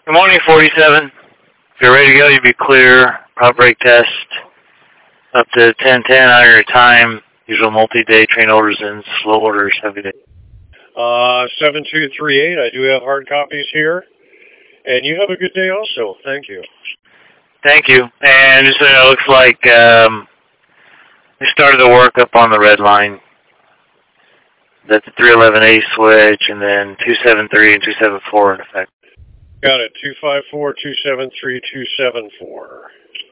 Good morning, 47. If you're ready to go, you'll be clear. Prop brake test up to 10:10 out of your time. Usual multi-day train orders and slow orders. Have a good day. 7238, I do have hard copies here. And you have a good day also. Thank you. Thank you. And just so you know, it looks like we started the work up on the red line. That's the 311A switch, and then 273 and 274 in effect. Got it. 254-273-274.